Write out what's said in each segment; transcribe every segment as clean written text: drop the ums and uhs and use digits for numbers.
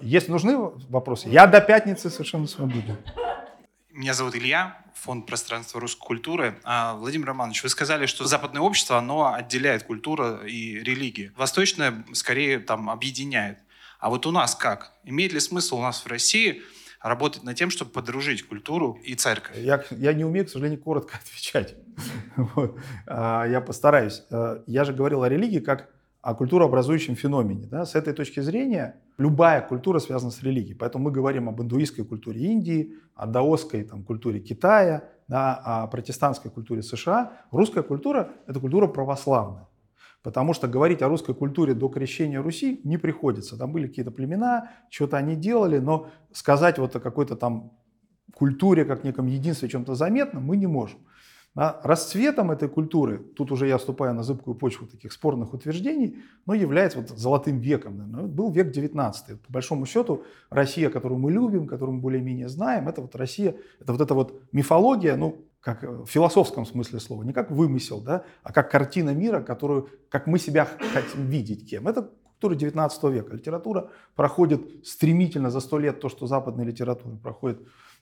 Если нужны вопросы, я до пятницы совершенно свободен. Меня зовут Илья, фонд пространства русской культуры. Владимир Романович, вы сказали, что западное общество, оно отделяет культуру и религию. Восточное, скорее, там, объединяет. А вот у нас как? Имеет ли смысл у нас в России работать над тем, чтобы подружить культуру и церковь? Я не умею, к сожалению, коротко отвечать. Вот. Я постараюсь. Я же говорил о религии как о культурообразующем феномене. Да? С этой точки зрения любая культура связана с религией. Поэтому мы говорим об индуистской культуре Индии, о даосской культуре Китая, да, о протестантской культуре США. Русская культура – это культура православная. Потому что говорить о русской культуре до крещения Руси не приходится. Там были какие-то племена, что-то они делали, но сказать вот о какой-то там культуре, как неком единстве, чем-то заметном, мы не можем. А расцветом этой культуры, тут уже я вступаю на зыбкую почву таких спорных утверждений, но является вот золотым веком. Наверное. Был век 19. По большому счету Россия, которую мы любим, которую мы более-менее знаем, это вот Россия, это вот эта вот мифология, ну, как в философском смысле слова, не как вымысел, да, а как картина мира, которую, как мы себя хотим видеть кем. Это культура 19 века. Литература проходит стремительно за 100 лет то, что западная литература проходит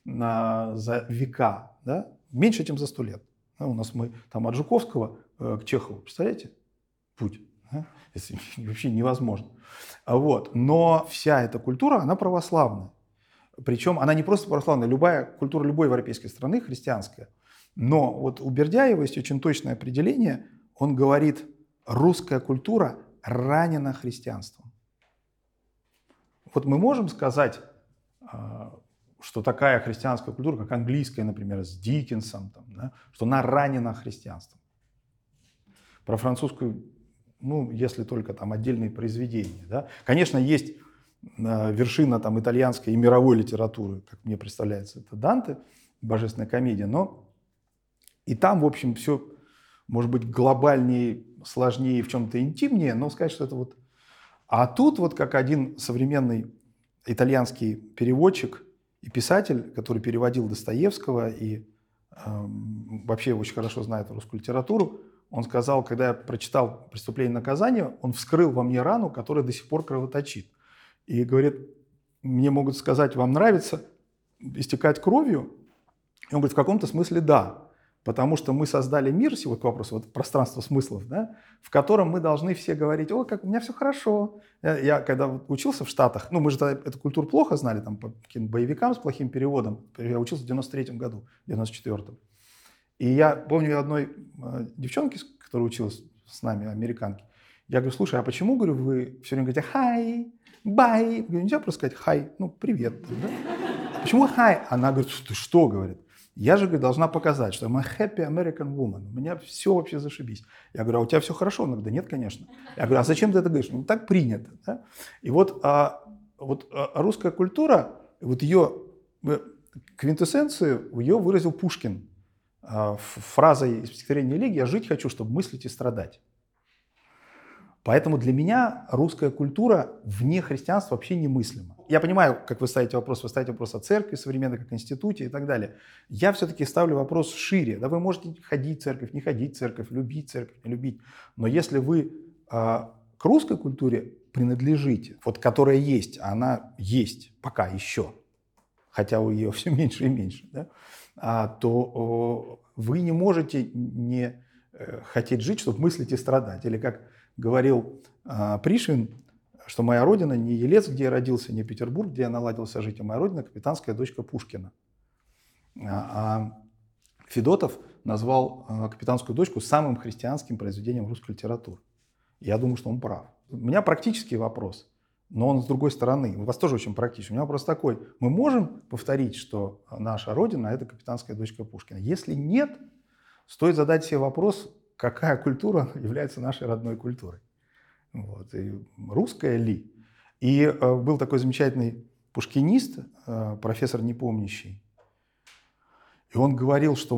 за века, да? Меньше, чем за 100 лет. Да, у нас мы там от Жуковского к Чехову, представляете, путь. Да? Это вообще невозможно. Вот. Но вся эта культура, она православная. Причем она не просто православная, любая культура любой европейской страны христианская. Но вот у Бердяева есть очень точное определение. Он говорит, русская культура ранена христианством. Вот мы можем сказать, что такая христианская культура, как английская, например, с Диккенсом, там, да, что она ранена христианством. Про французскую, ну, если только там отдельные произведения. Да. Конечно, есть вершина там итальянской и мировой литературы, как мне представляется, это Данте, «Божественная комедия», но и там, в общем, все, может быть, глобальнее, сложнее, в чем-то интимнее, но сказать, что это вот... А тут вот как один современный итальянский переводчик и писатель, который переводил Достоевского и вообще очень хорошо знает русскую литературу, он сказал, когда я прочитал «Преступление и наказание», он вскрыл во мне рану, которая до сих пор кровоточит. И говорит, мне могут сказать, вам нравится истекать кровью? И он говорит, в каком-то смысле да. Потому что мы создали мир, вот к вопросу вот, пространства смыслов, да, в котором мы должны все говорить, о, как у меня все хорошо. Я когда учился в Штатах, ну мы же тогда эту культуру плохо знали, там, по каким-то боевикам с плохим переводом. Я учился в 93-м году, в 94-м. И я помню одной девчонки, которая училась с нами, американки, я говорю, слушай, а почему, говорю, вы все время говорите «хай», «бай»? Говорю, нельзя просто сказать «хай», ну, привет. Да? Почему «хай»? Она говорит, ты что, говорит? Я же, говорит, должна показать, что I'm a happy American woman. У меня все вообще зашибись. Я говорю, а у тебя все хорошо? Она говорит, да нет, конечно. Я говорю, а зачем ты это говоришь? Ну, так принято. Да? И вот, русская культура, вот ее квинтэссенцию, ее выразил Пушкин фразой из стихотворения «Элегия» «Я жить хочу, чтобы мыслить и страдать». Поэтому для меня русская культура вне христианства вообще немыслима. Я понимаю, как вы ставите вопрос о церкви современной, как институте и так далее. Я все-таки ставлю вопрос шире. Да, вы можете ходить в церковь, не ходить в церковь, любить, не любить. Но если вы к русской культуре принадлежите, вот которая есть, а она есть пока еще, хотя у ее все меньше и меньше, да, то вы не можете не хотеть жить, чтобы мыслить и страдать. Или как говорил Пришвин, что моя родина не Елец, где я родился, не Петербург, где я наладился жить, а моя родина – капитанская дочка Пушкина. А Федотов назвал «Капитанскую дочку» самым христианским произведением русской литературы. Я думаю, что он прав. У меня практический вопрос, но он с другой стороны. У вас тоже очень практичный. У меня вопрос такой. Мы можем повторить, что наша родина – это «Капитанская дочка» Пушкина? Если нет, стоит задать себе вопрос, какая культура является нашей родной культурой. Вот. И русская ли? И был такой замечательный пушкинист, профессор непомнящий, и он говорил, что,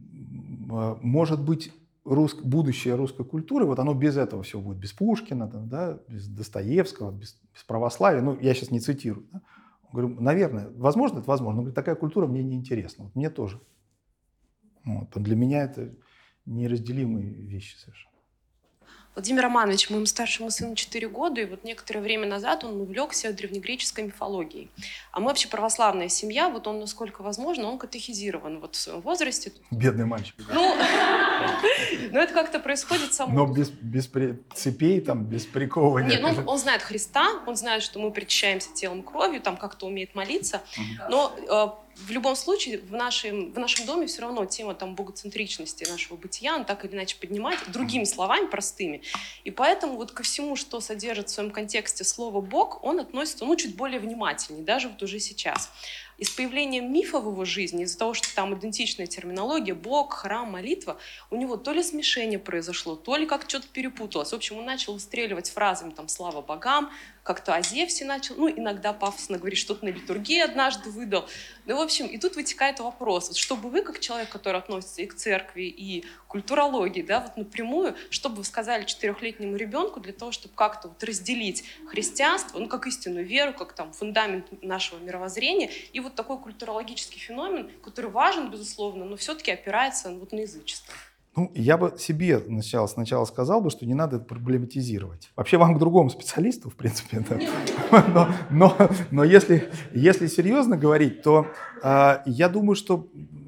может быть, будущее русской культуры, вот оно без этого всего будет, без Пушкина, да, без Достоевского, без православия, ну, я сейчас не цитирую. Да. Говорю, наверное, возможно, это возможно, но говорю, такая культура мне не интересна, вот мне тоже. Вот. Для меня это неразделимые вещи совершенно. Владимир Романович, моему старшему сыну 4 года, и вот некоторое время назад он увлекся древнегреческой мифологией. А мы вообще православная семья, вот он, насколько возможно, он катехизирован вот в своем возрасте. Бедный мальчик. Ну, это как-то происходит само. Но без цепей, там, без приковывания. Нет, он знает Христа, он знает, что мы причащаемся телом и кровью, там как-то умеет молиться, но в любом случае в нашем доме все равно тема там богоцентричности нашего бытия, он так или иначе поднимает другими словами, простыми. И поэтому вот ко всему, что содержит в своем контексте слово «Бог», он относится, чуть более внимательнее, даже вот уже сейчас. И с появлением мифа в его жизни, из-за того, что там идентичная терминология, Бог, храм, молитва, у него то ли смешение произошло, то ли как что-то перепуталось. В общем, он начал выстреливать фразами там «Слава богам», как-то о Зевсе начал, иногда пафосно говорить, что-то на литургии однажды выдал. Ну, в общем, и тут вытекает вопрос, вот чтобы вы, как человек, который относится и к церкви, и к культурологии, да, вот напрямую, что бы вы сказали 4-летнему ребенку для того, чтобы как-то вот разделить христианство, как истинную веру, как там фундамент нашего мировоззрения, и вот такой культурологический феномен, который важен, безусловно, но все-таки опирается на язычество. Я бы себе сначала сказал бы, что не надо это проблематизировать. Вообще вам к другому специалисту, в принципе. Да. Но если серьезно говорить, то я думаю, что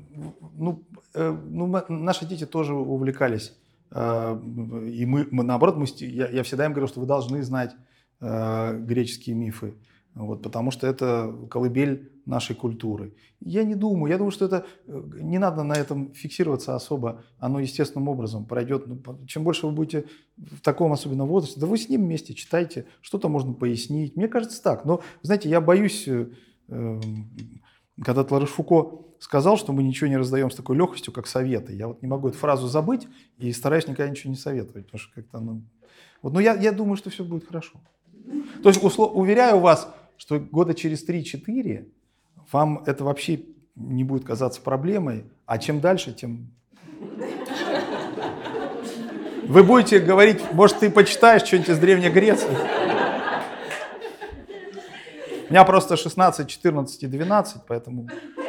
наши дети тоже увлекались. И мы наоборот, я всегда им говорю, что вы должны знать греческие мифы. Потому что это колыбель нашей культуры. Я думаю, что это не надо на этом фиксироваться особо, оно естественным образом пройдет. Чем больше вы будете в таком особенно возрасте, да вы с ним вместе читайте, что-то можно пояснить. Мне кажется так. Но, знаете, я боюсь, когда Ларош Фуко сказал, что мы ничего не раздаем с такой легкостью, как советы. Я не могу эту фразу забыть и стараюсь никогда ничего не советовать, потому что как-то но я думаю, что все будет хорошо. То есть, уверяю вас, что года через 3-4 вам это вообще не будет казаться проблемой, а чем дальше, тем... Вы будете говорить, может, ты почитаешь что-нибудь из Древней Греции? У меня просто 16, 14 и 12, поэтому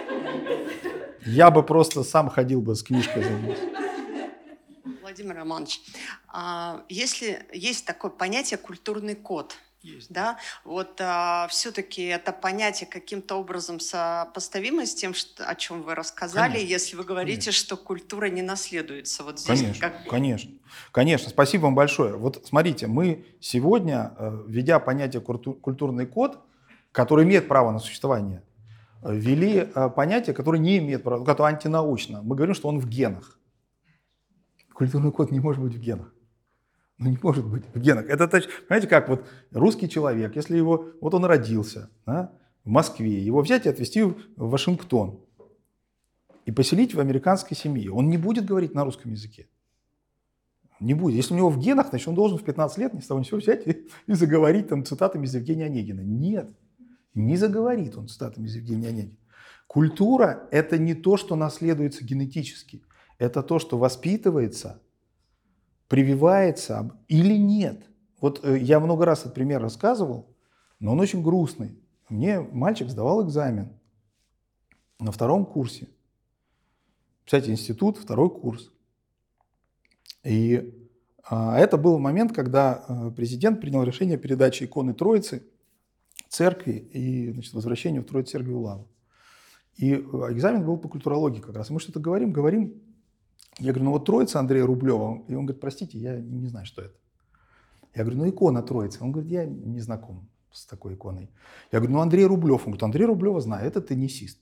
я бы просто сам ходил бы с книжкой за ним. Владимир Романович, если есть такое понятие «культурный код», Есть. да, все-таки это понятие каким-то образом сопоставимо с тем, о чем вы рассказали, конечно, если вы говорите, конечно, что культура не наследуется. Вот здесь Конечно. Спасибо вам большое. Вот смотрите, мы сегодня, введя понятие «культурный код», который имеет право на существование, ввели понятие, которое не имеет права, которое антинаучно. Мы говорим, что он в генах. Культурный код не может быть в генах. Не может быть в генах. Это, понимаете, как вот русский человек, если его, вот он родился, да, в Москве, его взять и отвезти в Вашингтон и поселить в американской семье, он не будет говорить на русском языке. Не будет. Если у него в генах, значит, он должен в 15 лет ни с того ни с сего взять и заговорить там цитатами из Евгения Онегина. Нет, не заговорит он цитатами из Евгения Онегина. Культура – это не то, что наследуется генетически. Это то, что воспитывается, прививается или нет. Вот я много раз этот пример рассказывал, но он очень грустный. Мне мальчик сдавал экзамен на 2-м курсе. Кстати, институт, 2-й курс. И это был момент, когда президент принял решение о передаче иконы Троицы церкви и, значит, возвращению в Троицу Сергию Лаву. И экзамен был по культурологии как раз. И мы что-то говорим. Я говорю, вот Троица Андрея Рублева. И он говорит, простите, я не знаю, что это. Я говорю, икона Троицы. Он говорит, я не знаком с такой иконой. Я говорю, Андрей Рублев. Он говорит, Андрей Рублева знаю, это теннисист.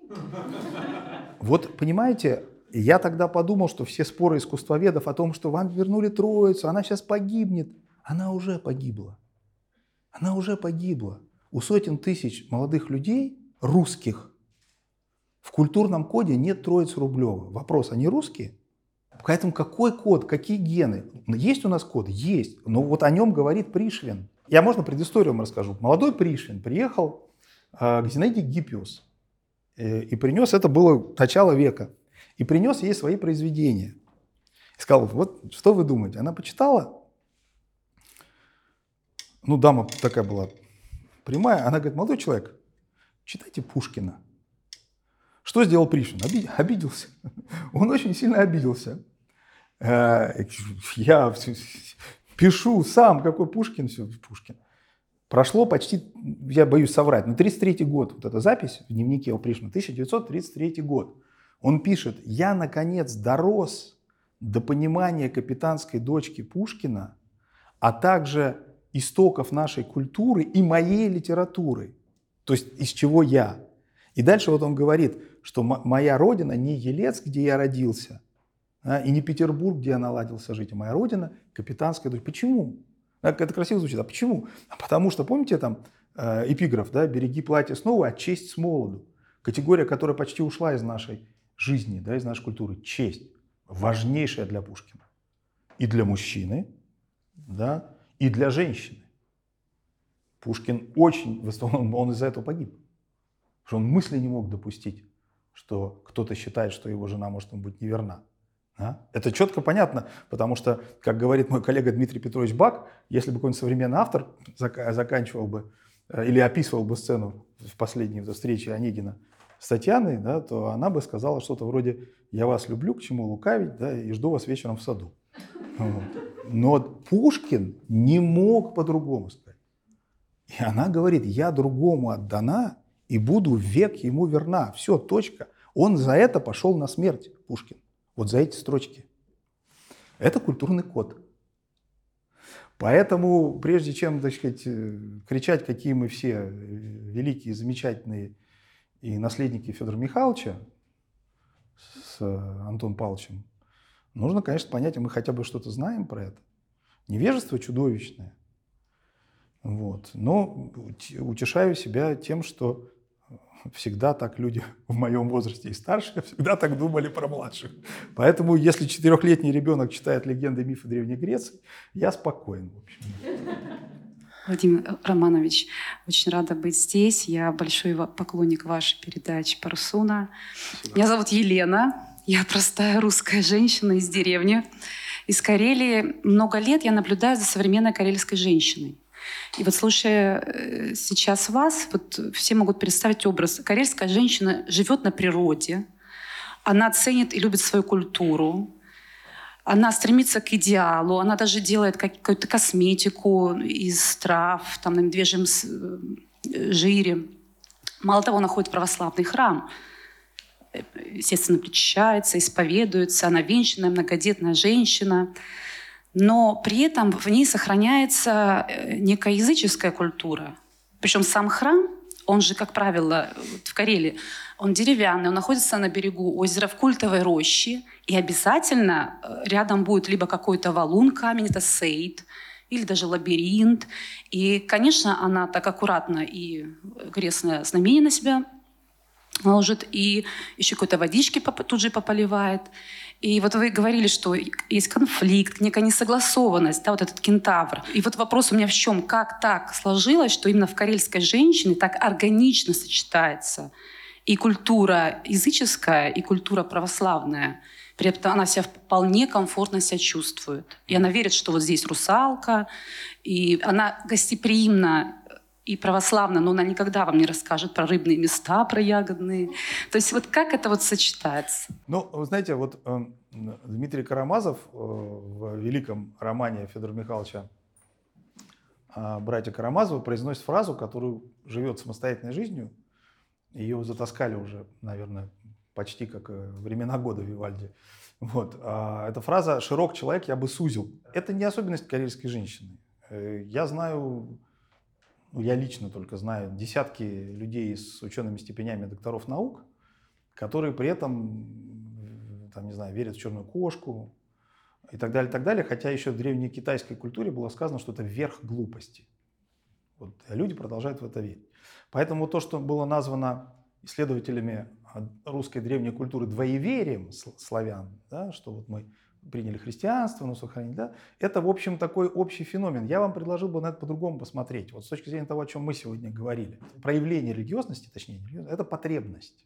Вот, понимаете, я тогда подумал, что все споры искусствоведов о том, что вам вернули Троицу, она сейчас погибнет. Она уже погибла. Она уже погибла. У сотен тысяч молодых людей, русских, в культурном коде нет Троицы Рублева. Вопрос, они русские? Поэтому какой код, какие гены? Есть у нас код? Есть. Но вот о нем говорит Пришвин. Я, можно, предысторию вам расскажу. Молодой Пришвин приехал к Зинаиде Гиппиус и принес, это было начало века, и принес ей свои произведения. И сказал, вот что вы думаете? Она почитала. Дама такая была прямая. Она говорит, молодой человек, читайте Пушкина. Что сделал Пришвин? Обиделся. Он очень сильно обиделся. Я пишу сам, какой Пушкин, все, Пушкин. Прошло почти, я боюсь соврать, но 33-й год, вот эта запись в дневнике у Пришвина, 1933 год. Он пишет: «Я, наконец, дорос до понимания капитанской дочки Пушкина, а также истоков нашей культуры и моей литературы». То есть из чего я. И дальше вот он говорит, что моя родина не Елец, где я родился, и не Петербург, где я наладился жить, а моя родина – капитанская дочь. Почему? Это красиво звучит. А почему? Потому что, помните, там эпиграф, да, «Береги платье снова, а честь с молоду». Категория, которая почти ушла из нашей жизни, да, из нашей культуры. Честь. Важнейшая для Пушкина. И для мужчины, да, и для женщины. Пушкин очень, в основном, он из-за этого погиб. Потому что он мысли не мог допустить, что кто-то считает, что его жена может ему быть неверна. Да? Это четко понятно, потому что, как говорит мой коллега Дмитрий Петрович Бак, если бы какой-нибудь современный автор заканчивал бы или описывал бы сцену в последней встрече Онегина с Татьяной, да, то она бы сказала что-то вроде: «Я вас люблю, к чему лукавить, да, и жду вас вечером в саду». Вот. Но Пушкин не мог по-другому сказать. И она говорит: «Я другому отдана и буду век ему верна». Все, точка. Он за это пошел на смерть, Пушкин. Вот за эти строчки. Это культурный код. Поэтому, прежде чем, так сказать, кричать, какие мы все великие, замечательные и наследники Федора Михайловича с Антоном Павловичем, нужно, конечно, понять, а мы хотя бы что-то знаем про это. Невежество чудовищное. Вот. Но утешаю себя тем, что всегда так люди в моем возрасте и старше всегда так думали про младших. Поэтому, если 4-летний ребенок читает легенды и мифы Древней Греции, я спокоен, в общем. Владимир Романович, очень рада быть здесь. Я большой поклонник вашей передачи «Парусуна». Спасибо. Меня зовут Елена. Я простая русская женщина из деревни. Из Карелии. Много лет я наблюдаю за современной карельской женщиной. И вот слушая сейчас вас, вот все могут представить образ. Карельская женщина живет на природе, она ценит и любит свою культуру, она стремится к идеалу, она даже делает какую-то косметику из трав, там, на медвежьем жире. Мало того, она ходит в православный храм, естественно, причащается, исповедуется, она венчанная, многодетная женщина. Но при этом в ней сохраняется некая языческая культура. Причем сам храм, он же, как правило, в Карелии, он деревянный, он находится на берегу озера в культовой роще, и обязательно рядом будет либо какой-то валун, камень, это сейд, или даже лабиринт. И, конечно, она так аккуратно и крестное знамение на себя наложит, и еще какой-то водички тут же пополивает. И вот вы говорили, что есть конфликт, некая несогласованность, да, вот этот кентавр. И вот вопрос у меня в чем? Как так сложилось, что именно в карельской женщине так органично сочетается и культура языческая, и культура православная? При этом она себя вполне комфортно себя чувствует. И она верит, что вот здесь русалка, и она гостеприимна и православна, но она никогда вам не расскажет про рыбные места, про ягодные. То есть вот как это вот сочетается? Ну, вы знаете, вот Дмитрий Карамазов в великом романе Федора Михайловича «Братья Карамазовы» произносит фразу, которую живет самостоятельной жизнью. Ее затаскали уже, наверное, почти как времена года Вивальди. Вот. Эта фраза «широк человек, я бы сузил». Это не особенность карельской женщины. Я знаю... Я лично только знаю десятки людей с учеными степенями докторов наук, которые при этом, там, не знаю, верят в черную кошку и так далее, хотя еще в древней китайской культуре было сказано, что это верх глупости. Вот, а люди продолжают в это верить. Поэтому то, что было названо исследователями русской древней культуры двоеверием славян, да, что вот мы приняли христианство, но сохранили, да, это, в общем, такой общий феномен. Я вам предложил бы на это по-другому посмотреть. Вот с точки зрения того, о чем мы сегодня говорили. Проявление религиозности, точнее, это потребность.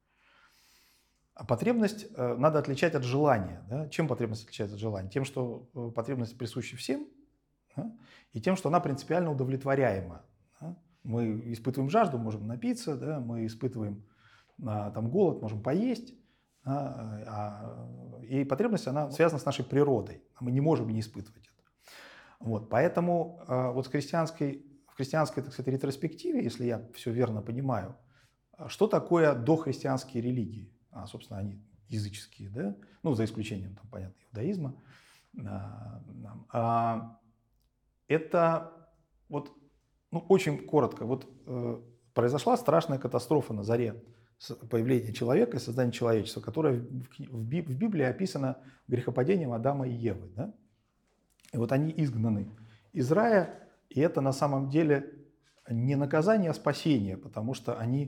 А потребность надо отличать от желания. Да? Чем потребность отличается от желания? Тем, что потребность присуща всем, да? И тем, что она принципиально удовлетворяема. Да? Мы испытываем жажду, можем напиться, да? Мы испытываем там, голод, можем поесть. И потребность, она связана с нашей природой. Мы не можем не испытывать это. Вот, поэтому вот в христианской, так сказать, ретроспективе, если я все верно понимаю, что такое дохристианские религии? Собственно, они языческие, да? Ну, за исключением, там, понятно, иудаизма. Это вот, ну, очень коротко. Вот произошла страшная катастрофа на заре появления человека и создания человечества, которая в Библии описана грехопадением Адама и Евы. Да? И вот они изгнаны из рая, и это на самом деле не наказание, а спасение, потому что они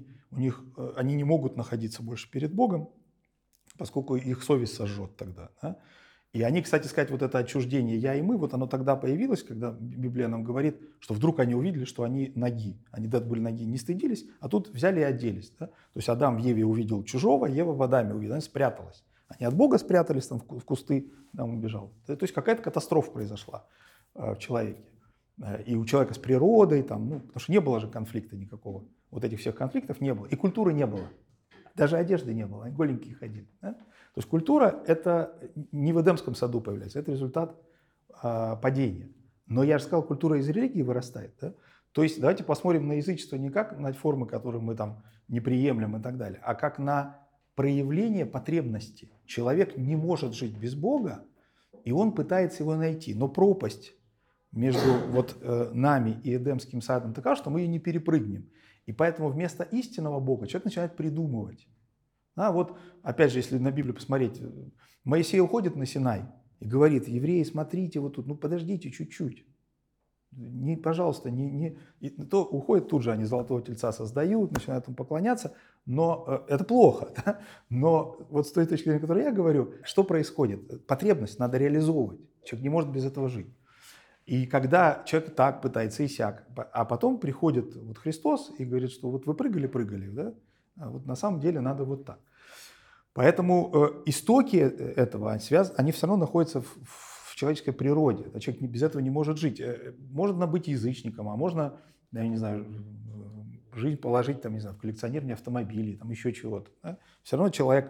не могут находиться больше перед Богом, поскольку их совесть сожжет тогда. Да? И они, кстати сказать, вот это отчуждение «я» и «мы», вот оно тогда появилось, когда Библия нам говорит, что вдруг они увидели, что они ноги. Они до этого были ноги, не стыдились, а тут взяли и оделись. Да? То есть Адам в Еве увидел чужого, Ева в Адаме увидела, она спряталась. Они от Бога спрятались там в кусты, там убежал. То есть какая-то катастрофа произошла в человеке. И у человека с природой, там, ну, потому что не было же конфликта никакого. Вот этих всех конфликтов не было. И культуры не было. Даже одежды не было, они голенькие ходили. Да? То есть культура – это не в Эдемском саду появляется, это результат падения. Но я же сказал, культура из религии вырастает. Да? То есть давайте посмотрим на язычество не как на формы, которые мы там не приемлем и так далее, а как на проявление потребности. Человек не может жить без Бога, и он пытается его найти. Но пропасть между вот нами и Эдемским садом такова, что мы ее не перепрыгнем. И поэтому вместо истинного Бога человек начинает придумывать. Вот, опять же, если на Библию посмотреть, Моисей уходит на Синай и говорит: евреи, смотрите, вот тут, ну подождите чуть-чуть. Пожалуйста, И то уходит, тут же они золотого тельца создают, начинают им поклоняться, но это плохо. Да? Но вот с той точки зрения, о которой я говорю, что происходит? Потребность надо реализовывать. Человек не может без этого жить. И когда человек так пытается и сяк, а потом приходит вот Христос и говорит, что вот вы прыгали, да? А вот на самом деле надо вот так. Поэтому истоки этого, они все равно находятся в человеческой природе. Человек без этого не может жить. Можно быть язычником, а можно, я не знаю, жизнь положить там, не знаю, в коллекционирование автомобилей, там еще чего-то. Да? Все равно человек,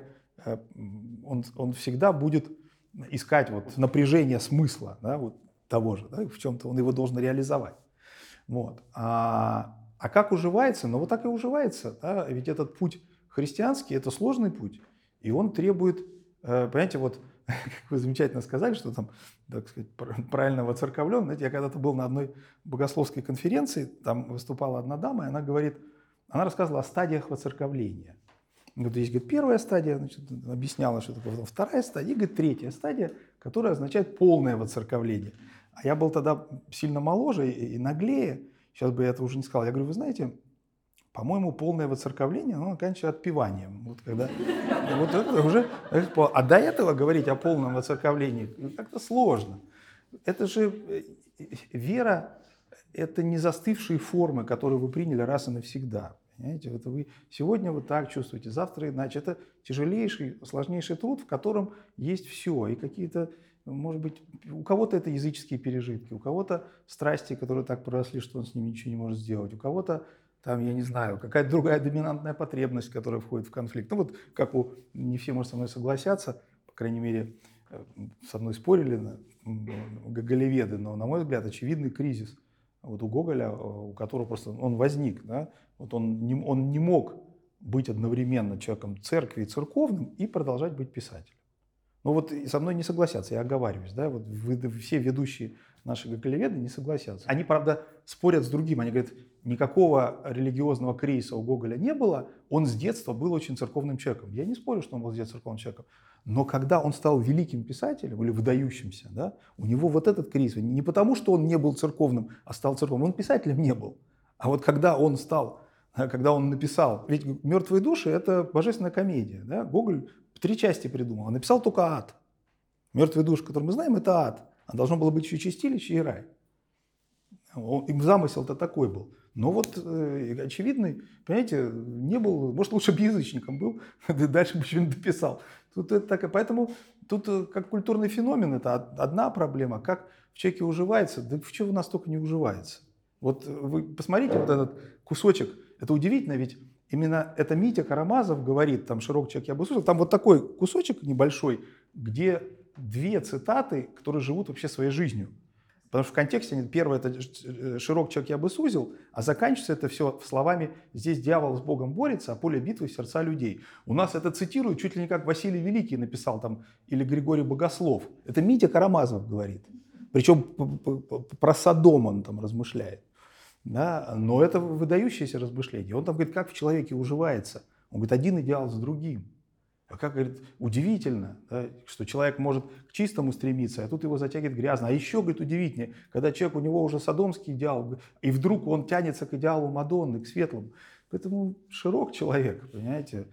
он всегда будет искать вот напряжение смысла, да, вот того же, да, в чем-то он его должен реализовать. Вот. А как уживается? Ну вот так и уживается. Да? Ведь этот путь христианский – это сложный путь. И он требует, понимаете, вот как вы замечательно сказали, что там, так сказать, правильно воцерковлен. Знаете, я когда-то был на одной богословской конференции, там выступала одна дама, и она рассказывала о стадиях воцерковления. Вот есть, говорит, первая стадия, значит, объясняла, что такое, потом вторая стадия, и, говорит, третья стадия, которая означает полное воцерковление. А я был тогда сильно моложе и наглее, сейчас бы я это уже не сказал. Я говорю, вы знаете, по-моему, полное воцерковление, оно оканчивается отпеванием. Вот когда, вот это уже, а до этого говорить о полном воцерковлении как-то сложно. Это же вера, это не застывшие формы, которые вы приняли раз и навсегда. Понимаете, это вы сегодня вот так чувствуете, завтра иначе. Это тяжелейший, сложнейший труд, в котором есть все. И какие-то, может быть, у кого-то это языческие пережитки, у кого-то страсти, которые так проросли, что он с ними ничего не может сделать, у кого-то там, я не знаю, какая-то другая доминантная потребность, которая входит в конфликт. Ну вот как не все, может, со мной согласятся, по крайней мере, со мной спорили гоголеведы, но, на мой взгляд, очевидный кризис вот у Гоголя, у которого просто он возник, да? Вот он не мог быть одновременно человеком церкви и церковным и продолжать быть писателем. Ну вот со мной не согласятся, я оговариваюсь, да, вот все ведущие наши гоголеведы не согласятся. Они, правда, спорят с другим, они говорят, никакого религиозного кризиса у Гоголя не было, он с детства был очень церковным человеком. Я не спорю, что он был с детства церковным человеком, но когда он стал великим писателем или выдающимся, да, у него вот этот кризис, не потому, что он не был церковным, а стал церковным, он писателем не был. А вот когда он написал, ведь «Мертвые души» — это божественная комедия, да? Гоголь 3 части придумал, он написал только ад. «Мертвые души», который мы знаем, это ад, а должно было быть еще чистилище и рай. Замысел-то такой был. Но вот очевидный, понимаете, не был, может, лучше бы язычником был, дальше бы что-нибудь дописал. Поэтому тут как культурный феномен это одна проблема, как в человеке уживается, да в чего у нас только не уживается. Вот вы посмотрите вот этот кусочек, это удивительно, ведь Именно это Митя Карамазов говорит, там «Широкий человек я бы сузил». Там вот такой кусочек небольшой, где 2 цитаты, которые живут вообще своей жизнью. Потому что в контексте первое это «Широк человек я бы сузил», а заканчивается это все словами «Здесь дьявол с Богом борется, а поле битвы сердца людей». У нас это цитируют чуть ли не как Василий Великий написал там, или Григорий Богослов. Это Митя Карамазов говорит. Причем про Содом он там размышляет. Да? Но это выдающееся размышление. Он там говорит, как в человеке уживается. Он говорит, один идеал за другим. А как, говорит, удивительно, да, что человек может к чистому стремиться, а тут его затягивает грязно. А еще, говорит, удивительнее, когда человек, у него уже содомский идеал, и вдруг он тянется к идеалу Мадонны, к светлому. Поэтому широк человек, понимаете.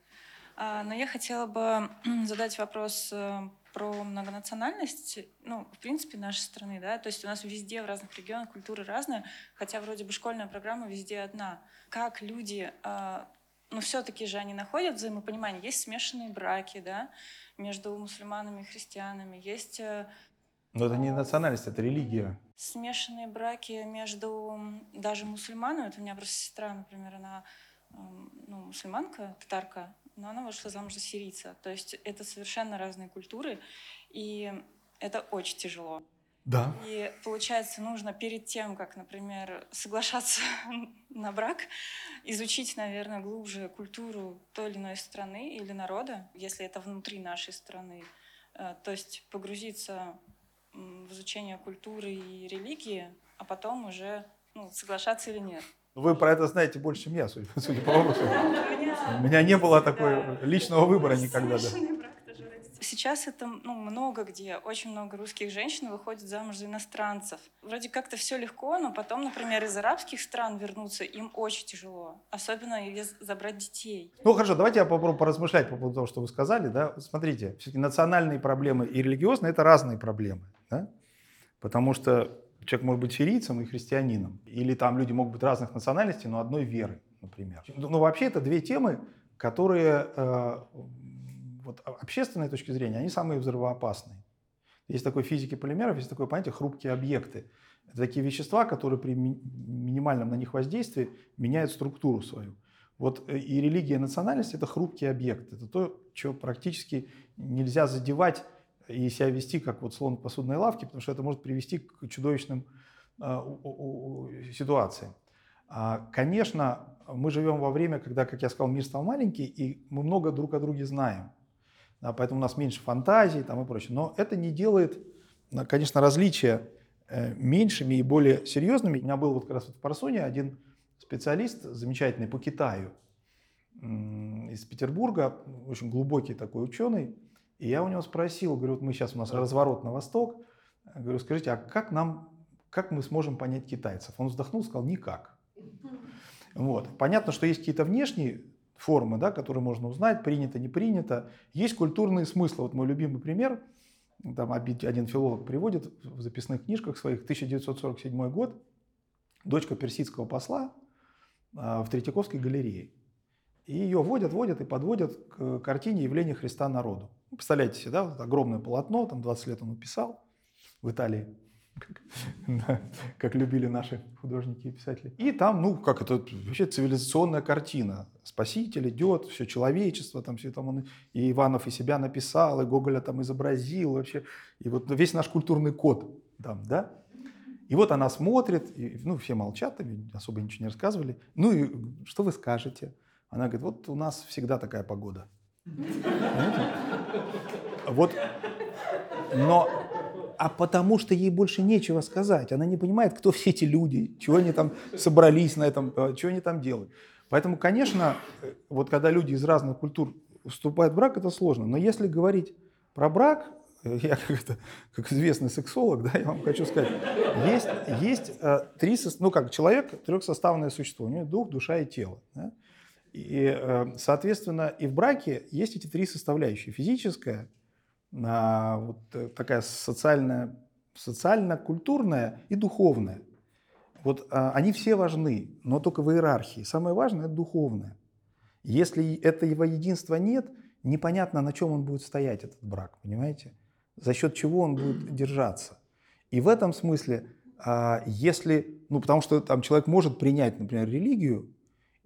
Но я хотела бы задать вопрос про многонациональность, ну, в принципе, нашей страны, да, то есть у нас везде, в разных регионах культуры разные, хотя вроде бы школьная программа везде одна. Как люди... Но все-таки же они находят взаимопонимание. Есть смешанные браки, да, между мусульманами и христианами. Есть... Но это не национальность, это религия. Смешанные браки между даже мусульманами. Вот у меня просто сестра, например, она мусульманка, татарка, но она вышла замуж за сирийца. То есть это совершенно разные культуры, и это очень тяжело. Да. И получается, нужно перед тем, как, например, соглашаться на брак, изучить, наверное, глубже культуру той или иной страны или народа, если это внутри нашей страны. То есть погрузиться в изучение культуры и религии, а потом уже соглашаться или нет. Вы про это знаете больше, чем я, судя по образу. У меня не было такого личного выбора никогда. Да. Сейчас это много где. Очень много русских женщин выходят замуж за иностранцев. Вроде как-то все легко, но потом, например, из арабских стран вернуться им очень тяжело. Особенно забрать детей. Ну хорошо, давайте я попробую поразмышлять по поводу того, что вы сказали. Да? Смотрите, все-таки национальные проблемы и религиозные – это разные проблемы. Да? Потому что человек может быть сирийцем и христианином. Или там люди могут быть разных национальностей, но одной веры, например. Но вообще это 2 темы, которые... Вот, общественной точки зрения, они самые взрывоопасные. Есть такой в физике полимеров, есть такое понятие хрупкие объекты. Это такие вещества, которые при минимальном на них воздействии меняют структуру свою. Вот и религия, и национальность – это хрупкий объект. Это то, что практически нельзя задевать и себя вести, как вот слон в посудной лавке, потому что это может привести к чудовищным ситуациям. Конечно, мы живем во время, когда, как я сказал, мир стал маленький, и мы много друг о друге знаем. Да, поэтому у нас меньше фантазий там и прочее. Но это не делает, конечно, различия меньшими и более серьезными. У меня был вот как раз в Парсуне один специалист замечательный по Китаю из Петербурга, очень глубокий такой ученый. И я у него спросил, говорю, вот у нас разворот на восток. Говорю, скажите, а как мы сможем понять китайцев? Он вздохнул, сказал, никак. Вот. Понятно, что есть какие-то внешние формы, да, которые можно узнать, принято, не принято. Есть культурные смыслы. Вот мой любимый пример, там один филолог приводит в записных книжках своих, 1947 год, дочка персидского посла в Третьяковской галерее. И ее водят и подводят к картине «Явление Христа народу». Представляете себе, да, вот огромное полотно, там 20 лет он написал в Италии. Как любили наши художники и писатели. И там, это вообще цивилизационная картина. Спаситель идет, все человечество, там все там он и Иванов и себя написал, и Гоголя там изобразил вообще. И вот весь наш культурный код там, да. И вот она смотрит, и, все молчат, там, особо ничего не рассказывали. И что вы скажете? Она говорит, вот у нас всегда такая погода. Вот, а потому что ей больше нечего сказать. Она не понимает, кто все эти люди, чего они там собрались на этом, чего они там делают. Поэтому, конечно, вот когда люди из разных культур вступают в брак, это сложно. Но если говорить про брак, я как известный сексолог, да, я вам хочу сказать, есть человек трехсоставное существо, у него дух, душа и тело. Да? И, соответственно, и в браке есть эти 3 составляющие. Физическая, вот такая социально-культурная и духовная. Вот они все важны, но только в иерархии. Самое важное – это духовное. Если этого единства нет, непонятно, на чем он будет стоять, этот брак, понимаете? За счет чего он будет держаться. И в этом смысле, если, потому что там человек может принять, например, религию,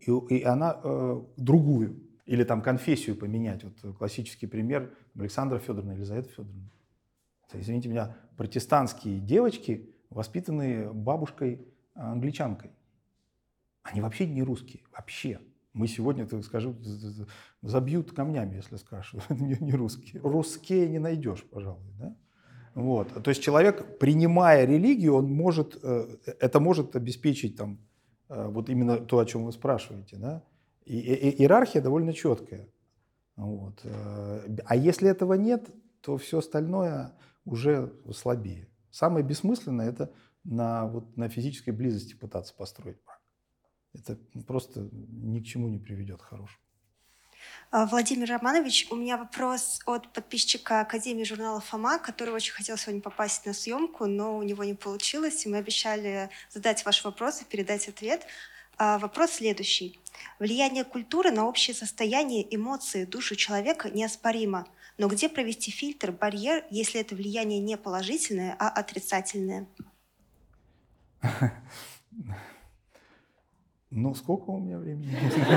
и она другую. Или там конфессию поменять. Вот классический пример Александра Федоровна, Елизавета Федоровна. Извините меня, протестантские девочки, воспитанные бабушкой-англичанкой. Они вообще не русские, вообще. Мы сегодня, так скажу, забьют камнями, если скажешь, не русские. Русские не найдешь, пожалуй, да? Вот. То есть человек, принимая религию, он может, это может обеспечить там, вот именно то, о чем вы спрашиваете, да? И иерархия довольно четкая. Вот. А если этого нет, то все остальное уже слабее. Самое бессмысленное – это на физической близости пытаться построить брак. Это просто ни к чему не приведет хорошему. Владимир Романович, у меня вопрос от подписчика Академии журнала «Фома», который очень хотел сегодня попасть на съемку, но у него не получилось, и мы обещали задать ваш вопрос и передать ответ. Вопрос следующий. Влияние культуры на общее состояние, эмоции, душу человека неоспоримо. Но где провести фильтр, барьер, если это влияние не положительное, а отрицательное? Ну, сколько у меня времени?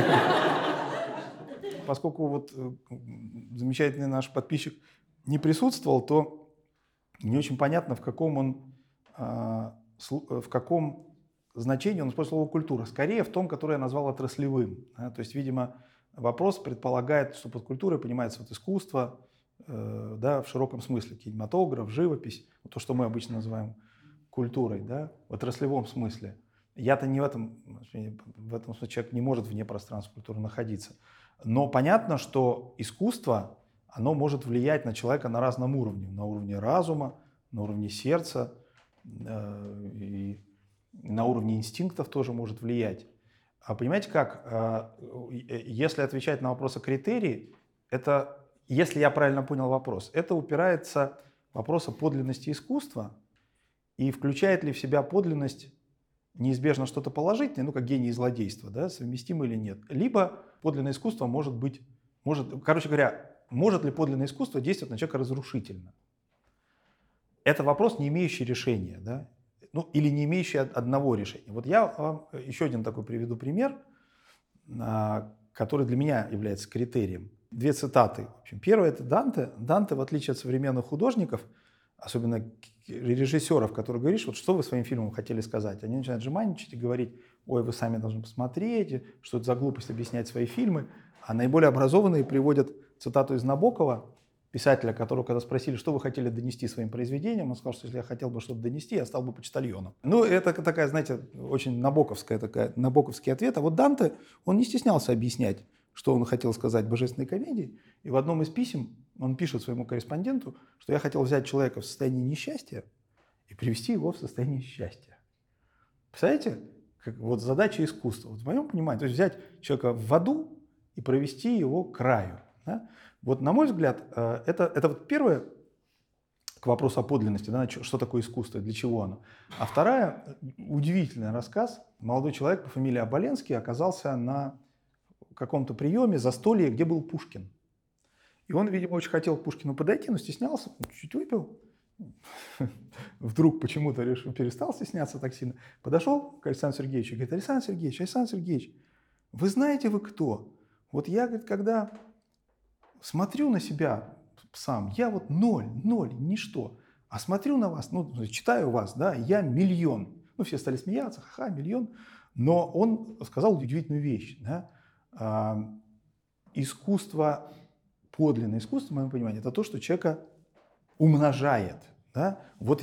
Поскольку вот замечательный наш подписчик не присутствовал, то не очень понятно, в каком значении он использовал слово «культура». Скорее в том, которое я назвал отраслевым. Да? То есть, видимо, вопрос предполагает, что под культурой понимается вот искусство, да, в широком смысле, кинематограф, живопись, вот то, что мы обычно называем культурой, да, в отраслевом смысле. Я-то не в этом смысле человек не может вне пространства культуры находиться. Но понятно, что искусство, оно может влиять на человека на разном уровне. На уровне разума, на уровне сердца, и на уровне инстинктов тоже может влиять. А понимаете как? Если отвечать на вопрос о критерии, это, если я правильно понял вопрос, это упирается в вопрос о подлинности искусства и включает ли в себя подлинность неизбежно что-то положительное, ну, как гений и злодейство, да, совместимо или нет. Либо подлинное искусство может, короче говоря, может ли подлинное искусство действовать на человека разрушительно? Это вопрос, не имеющий решения, да, ну, или не имеющий одного решения. Вот я вам еще один такой приведу пример, который для меня является критерием. Две цитаты. В общем, первое – это Данте. Данте, в отличие от современных художников, особенно режиссеров, которые говоришь, вот что вы своим фильмом хотели сказать, они начинают жеманничать и говорить: ой, вы сами должны посмотреть, что это за глупость объяснять свои фильмы. А наиболее образованные приводят цитату из Набокова, писателя, которого, когда спросили, что вы хотели донести своим произведением, он сказал, что если я хотел бы что-то донести, я стал бы почтальоном. Ну, это такая, знаете, очень набоковский ответ. А вот Данте, он не стеснялся объяснять, что он хотел сказать в «Божественной комедии». И в одном из писем он пишет своему корреспонденту, что я хотел взять человека в состоянии несчастья и привести его в состояние счастья. Представляете? Вот задача искусства. Вот в моем понимании, то есть взять человека в аду и провести его к раю. Да? Вот, на мой взгляд, это вот первое к вопросу о подлинности, да, что такое искусство, для чего оно. А вторая, удивительный рассказ. Молодой человек по фамилии Оболенский оказался на каком-то приеме, застолье, где был Пушкин. И он, видимо, очень хотел к Пушкину подойти, но стеснялся, чуть-чуть выпил. Вдруг почему-то перестал стесняться так сильно. Подошел к Александру Сергеевичу и говорит: Александр Сергеевич, вы знаете, вы кто? Вот я, говорит, когда смотрю на себя сам, я вот ноль, ничто. А смотрю на вас, ну, читаю вас, да, я миллион. Ну, все стали смеяться, ха-ха, миллион. Но он сказал удивительную вещь, да. Искусство, подлинное искусство, в моем понимании, это то, что человека умножает. Да? Вот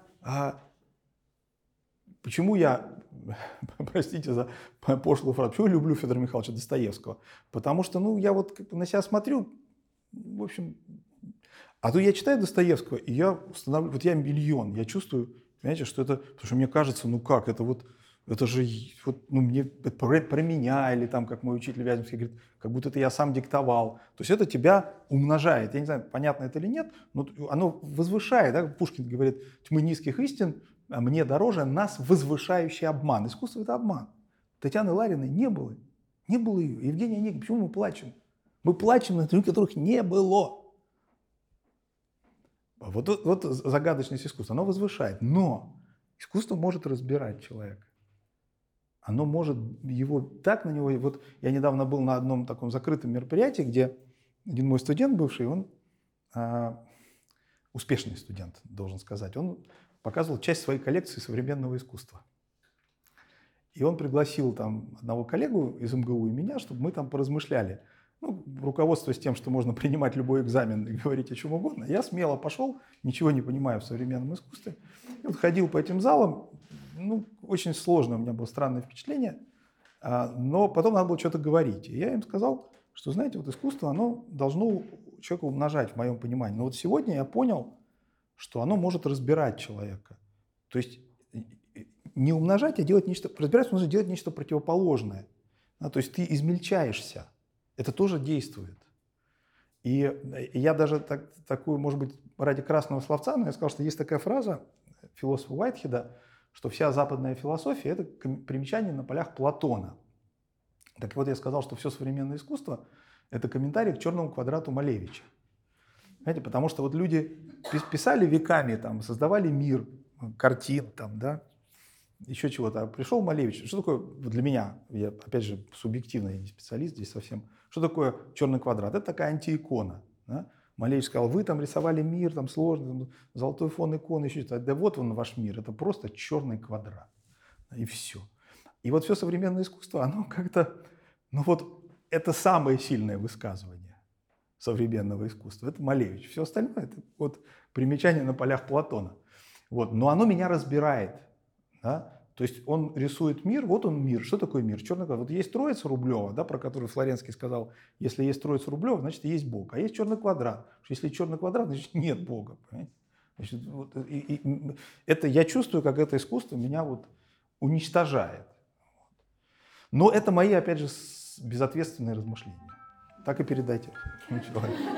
почему я, простите за пошлую фразу, почему я люблю Федора Михайловича Достоевского? Потому что, ну, я вот на себя смотрю, в общем, а то я читаю Достоевского, и я устанавливаю, вот я миллион, я чувствую, понимаете, что это, потому что мне кажется, ну как, это же вот, ну, мне это про меня, или там, как мой учитель Вяземский говорит, как будто это я сам диктовал. То есть это тебя умножает. Я не знаю, понятно это или нет, но оно возвышает. Да? Пушкин говорит: тьмы низких истин, а мне дороже нас возвышающий обман. Искусство – это обман. Татьяны Лариной не было. Не было ее. Евгения Онегина. Почему мы плачем? Мы плачем над людьми, которых не было. Вот загадочность искусства. Оно возвышает. Но искусство может разбирать человека. оно может его так на него... Вот я недавно был на одном таком закрытом мероприятии, где один мой студент бывший, он успешный студент, должен сказать, он показывал часть своей коллекции современного искусства. И он пригласил там одного коллегу из МГУ и меня, чтобы мы там поразмышляли. Ну, руководствуясь тем, что можно принимать любой экзамен и говорить о чем угодно, я смело пошел, ничего не понимаю в современном искусстве. И вот ходил по этим залам, ну, очень сложно, у меня было странное впечатление, но потом надо было что-то говорить. И я им сказал, что, знаете, вот искусство, оно должно человека умножать, в моем понимании. Но вот сегодня я понял, что оно может разбирать человека. То есть не умножать, а делать нечто... Разбирать нужно делать нечто противоположное. То есть ты измельчаешься. Это тоже действует. И я даже такую, может быть, ради красного словца, но я сказал, что есть такая фраза философа Уайтхеда, что вся западная философия – это примечание на полях Платона. Так вот, я сказал, что все современное искусство – это комментарий к черному квадрату Малевича. Знаете, потому что вот люди писали веками, там, создавали мир, картин, там, да, еще чего-то. А пришел Малевич. Что такое для меня, я, опять же, субъективно, я не специалист здесь совсем, что такое черный квадрат? Это такая антиикона. Да? Малевич сказал, вы там рисовали мир, там сложный, там, золотой фон иконы, еще что-то. Да вот он ваш мир, это просто черный квадрат. И все. И вот все современное искусство, оно как-то, ну вот, это самое сильное высказывание современного искусства. Это Малевич. Все остальное, это вот примечание на полях Платона. Вот. Но оно меня разбирает. Да? То есть он рисует мир, вот он мир. Что такое мир? Черный квадрат. Вот есть троица Рублева, да, про которую Флоренский сказал, если есть троица Рублева, значит есть Бог. А есть черный квадрат. Если черный квадрат, значит нет Бога. Значит, вот, это, я чувствую, как это искусство меня вот уничтожает. Но это мои, опять же, безответственные размышления. Так и передайте человеку.